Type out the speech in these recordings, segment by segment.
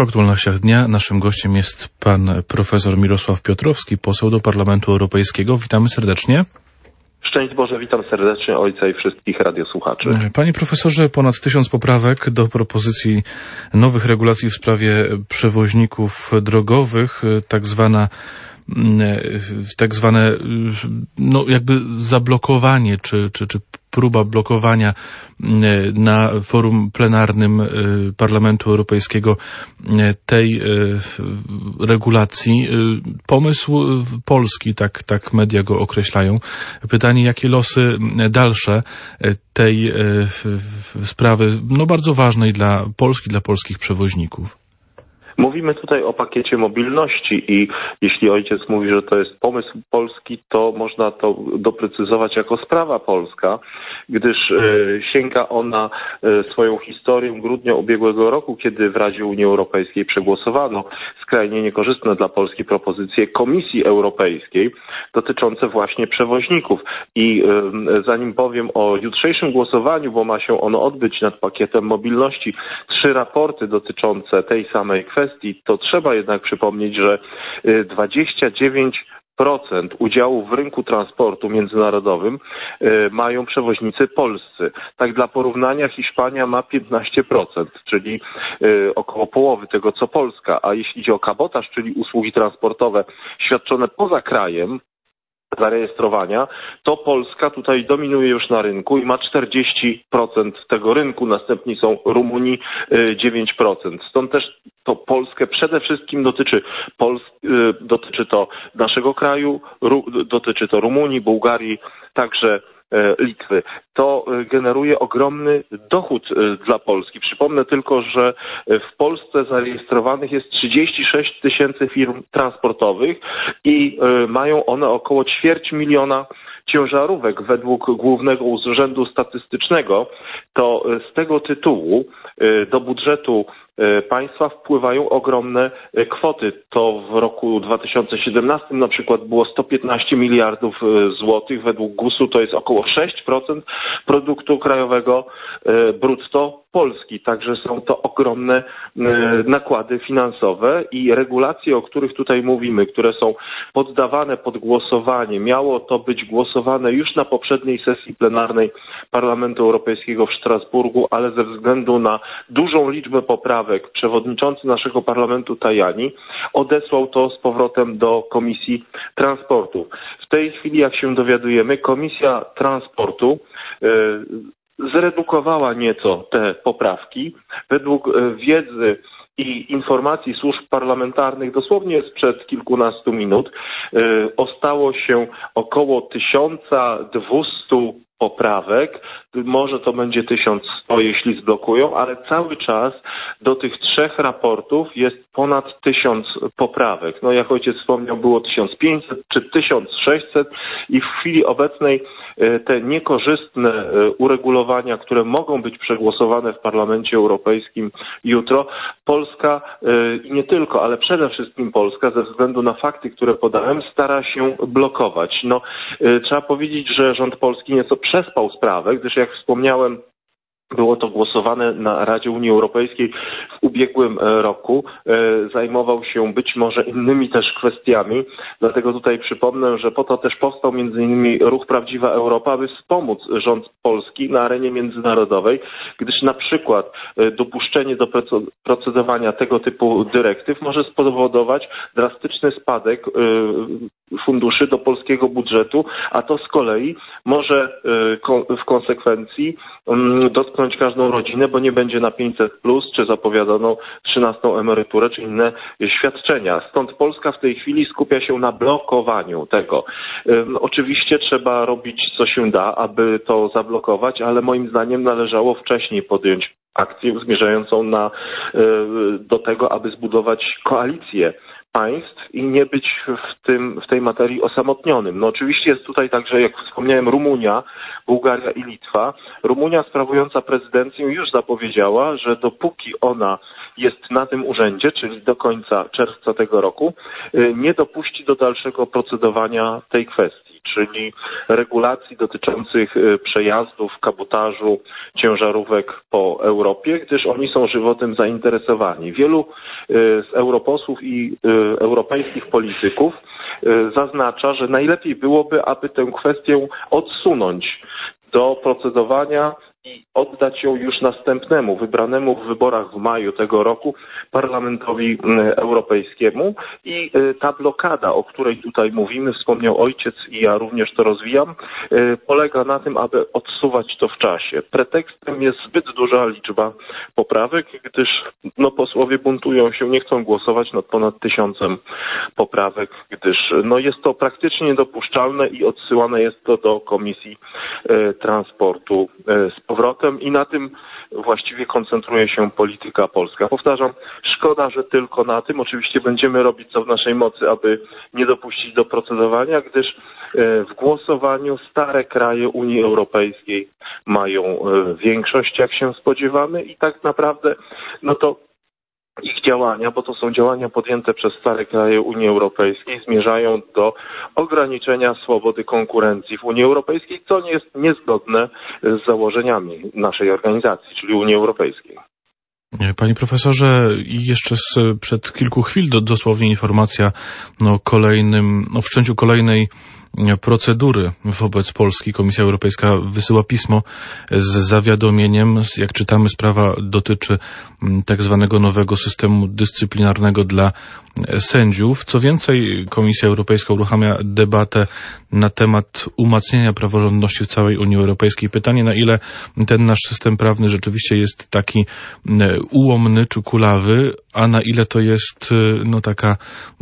w aktualnościach dnia naszym gościem jest pan profesor Mirosław Piotrowski, poseł do Parlamentu Europejskiego. Witamy serdecznie. Szczęść Boże, witam serdecznie ojca i wszystkich radiosłuchaczy. Panie profesorze, ponad 1000 poprawek do propozycji nowych regulacji w sprawie przewoźników drogowych, tak zwane no jakby zablokowanie, czy próba blokowania na forum plenarnym Parlamentu Europejskiego tej regulacji. Pomysł polski, tak media go określają. Pytanie, jakie losy dalsze tej sprawy, no bardzo ważnej dla Polski, dla polskich przewoźników? Mówimy tutaj o pakiecie mobilności i jeśli ojciec mówi, że to jest pomysł polski, to można to doprecyzować jako sprawa polska, gdyż sięga ona swoją historią grudnia ubiegłego roku, kiedy w Radzie Unii Europejskiej przegłosowano skrajnie niekorzystne dla Polski propozycje Komisji Europejskiej dotyczące właśnie przewoźników. I zanim powiem o jutrzejszym głosowaniu, bo ma się ono odbyć nad pakietem mobilności, 3 raporty dotyczące tej samej kwestii, to trzeba jednak przypomnieć, że 29% udziału w rynku transportu międzynarodowym mają przewoźnicy polscy. Tak dla porównania Hiszpania ma 15%, czyli około połowy tego co Polska, a jeśli idzie o kabotaż, czyli usługi transportowe świadczone poza krajem, zarejestrowania, to Polska tutaj dominuje już na rynku i ma 40% tego rynku, następni są Rumunii 9%. Stąd też to Polskę przede wszystkim dotyczy to naszego kraju, dotyczy to Rumunii, Bułgarii, także Litwy. To generuje ogromny dochód dla Polski. Przypomnę tylko, że w Polsce zarejestrowanych jest 36 000 firm transportowych i mają one około 250 000 ciężarówek. Według Głównego Urzędu Statystycznego to z tego tytułu do budżetu państwa wpływają ogromne kwoty. To w roku 2017 na przykład było 115 miliardów złotych. Według GUS-u to jest około 6% produktu krajowego brutto Polski. Także są to ogromne nakłady finansowe i regulacje, o których tutaj mówimy, które są poddawane pod głosowanie. Miało to być głosowane już na poprzedniej sesji plenarnej Parlamentu Europejskiego w Strasburgu, ale ze względu na dużą liczbę poprawek przewodniczący naszego parlamentu Tajani odesłał to z powrotem do Komisji Transportu. W tej chwili, jak się dowiadujemy, Komisja Transportu zredukowała nieco te poprawki. Według wiedzy i informacji służb parlamentarnych dosłownie sprzed kilkunastu minut ostało się około 1200 poprawek. Może to będzie 1100, jeśli zblokują, ale cały czas do tych 3 raportów jest ponad 1000 poprawek. No jak ojciec wspomniał, było 1500 czy 1600 i w chwili obecnej te niekorzystne uregulowania, które mogą być przegłosowane w Parlamencie Europejskim jutro, Polska i nie tylko, ale przede wszystkim Polska ze względu na fakty, które podałem, stara się blokować. No, trzeba powiedzieć, że rząd polski nieco przespał sprawę, gdyż jak wspomniałem, było to głosowane na Radzie Unii Europejskiej w ubiegłym roku. Zajmował się być może innymi też kwestiami. Dlatego tutaj przypomnę, że po to też powstał między innymi Ruch Prawdziwa Europa, aby wspomóc rząd polski na arenie międzynarodowej, gdyż na przykład dopuszczenie do procedowania tego typu dyrektyw może spowodować drastyczny spadek funduszy do polskiego budżetu, a to z kolei może w konsekwencji dotknąć każdą rodzinę, bo nie będzie na 500+, czy zapowiadaną 13. emeryturę, czy inne świadczenia. Stąd Polska w tej chwili skupia się na blokowaniu tego. Oczywiście trzeba robić co się da, aby to zablokować, ale moim zdaniem należało wcześniej podjąć akcję zmierzającą do tego, aby zbudować koalicję państw i nie być w tej materii osamotnionym. No oczywiście jest tutaj także, jak wspomniałem, Rumunia, Bułgaria i Litwa. Rumunia sprawująca prezydencję już zapowiedziała, że dopóki ona jest na tym urzędzie, czyli do końca czerwca tego roku, nie dopuści do dalszego procedowania tej kwestii. czyli regulacji dotyczących przejazdów, kabotażu ciężarówek po Europie, gdyż oni są żywotem zainteresowani. Wielu z europosłów i europejskich polityków zaznacza, że najlepiej byłoby, aby tę kwestię odsunąć do procedowania i oddać ją już następnemu, wybranemu w wyborach w maju tego roku Parlamentowi Europejskiemu. I ta blokada, o której tutaj mówimy, wspomniał ojciec i ja również to rozwijam, polega na tym, aby odsuwać to w czasie. Pretekstem jest zbyt duża liczba poprawek, gdyż posłowie buntują się, nie chcą głosować nad ponad 1000 poprawek, gdyż jest to praktycznie niedopuszczalne i odsyłane jest to do Komisji Transportu z powrotem i na tym właściwie koncentruje się polityka polska. Powtarzam, szkoda, że tylko na tym. Oczywiście będziemy robić co w naszej mocy, aby nie dopuścić do procedowania, gdyż w głosowaniu stare kraje Unii Europejskiej mają większość, jak się spodziewamy, i tak naprawdę to ich działania, bo to są działania podjęte przez stare kraje Unii Europejskiej, zmierzają do ograniczenia swobody konkurencji w Unii Europejskiej, co jest niezgodne z założeniami naszej organizacji, czyli Unii Europejskiej. Panie profesorze, i jeszcze sprzed kilku chwil dosłownie informacja o wszczęciu kolejnej procedury wobec Polski. Komisja Europejska wysyła pismo z zawiadomieniem. Jak czytamy, sprawa dotyczy tak zwanego nowego systemu dyscyplinarnego dla sędziów. Co więcej, Komisja Europejska uruchamia debatę na temat umacniania praworządności w całej Unii Europejskiej. Pytanie, na ile ten nasz system prawny rzeczywiście jest taki ułomny czy kulawy, a na ile to jest taka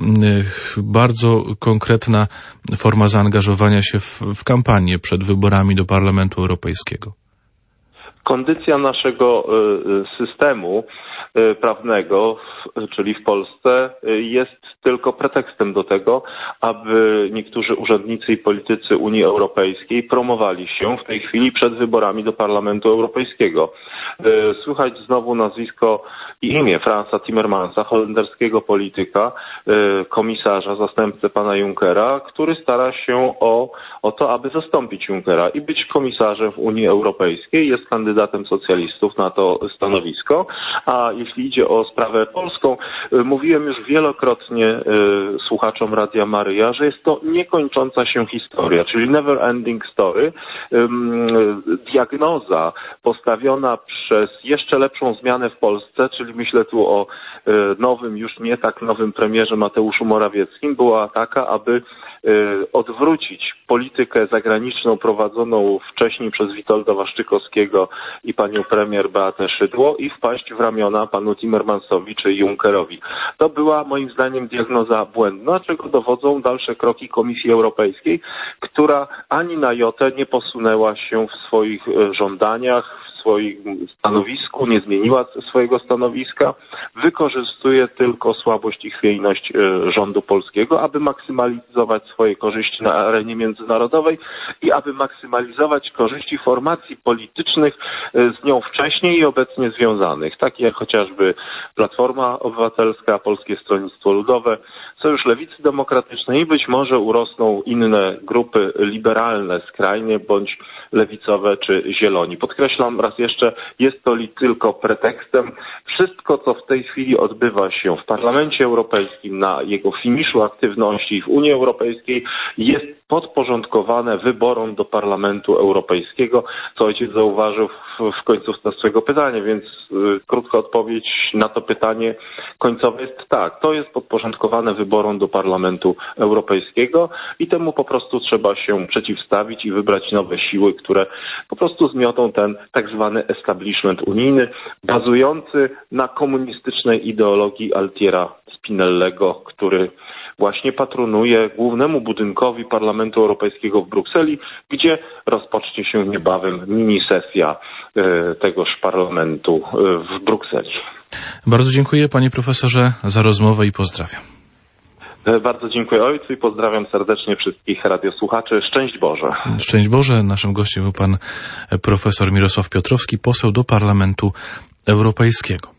bardzo konkretna forma zaangażowania się w kampanię przed wyborami do Parlamentu Europejskiego. Kondycja naszego systemu prawnego, czyli w Polsce, jest tylko pretekstem do tego, aby niektórzy urzędnicy i politycy Unii Europejskiej promowali się w tej chwili przed wyborami do Parlamentu Europejskiego. Słychać znowu nazwisko i imię Fransa Timmermansa, holenderskiego polityka, komisarza, zastępcę pana Junckera, który stara się o to, aby zastąpić Junckera i być komisarzem w Unii Europejskiej. Jest kandydatem socjalistów na to stanowisko, a jeśli idzie o sprawę polską, mówiłem już wielokrotnie słuchaczom Radia Maryja, że jest to niekończąca się historia, czyli never ending story. Diagnoza postawiona przez jeszcze lepszą zmianę w Polsce, czyli myślę tu o nowym, już nie tak nowym premierze Mateuszu Morawieckim, była taka, aby odwrócić politykę zagraniczną prowadzoną wcześniej przez Witolda Waszczykowskiego i panią premier Beatę Szydło i wpaść w ramiona panu Timmermansowi czy Junckerowi. To była moim zdaniem diagnoza błędna, czego dowodzą dalsze kroki Komisji Europejskiej, która ani na jotę nie posunęła się w swoich żądaniach, w swoim stanowisku, nie zmieniła swojego stanowiska, wykorzystuje tylko słabość i chwiejność rządu polskiego, aby maksymalizować swoje korzyści na arenie międzynarodowej i aby maksymalizować korzyści formacji politycznych z nią wcześniej i obecnie związanych, takie jak chociażby Platforma Obywatelska, Polskie Stronnictwo Ludowe, Sojusz Lewicy Demokratycznej i być może urosną inne grupy liberalne, skrajnie bądź lewicowe czy zieloni. Podkreślam raz jeszcze, jest to tylko pretekstem. Wszystko, co w tej chwili odbywa się w Parlamencie Europejskim, na jego finiszu aktywności w Unii Europejskiej, jest podporządkowane wyborom do Parlamentu Europejskiego, co ojciec zauważył w końcówce swojego pytania, więc krótka odpowiedź na to pytanie końcowe jest tak. To jest podporządkowane wyborom do Parlamentu Europejskiego i temu po prostu trzeba się przeciwstawić i wybrać nowe siły, które po prostu zmiotą ten tak zwany establishment unijny, bazujący na komunistycznej ideologii Altiera Spinellego, który właśnie patronuje głównemu budynkowi Parlamentu Europejskiego w Brukseli, gdzie rozpocznie się niebawem mini-sesja tegoż parlamentu w Brukseli. Bardzo dziękuję panie profesorze za rozmowę i pozdrawiam. Bardzo dziękuję ojcu i pozdrawiam serdecznie wszystkich radiosłuchaczy. Szczęść Boże. Szczęść Boże. Naszym gościem był pan profesor Mirosław Piotrowski, poseł do Parlamentu Europejskiego.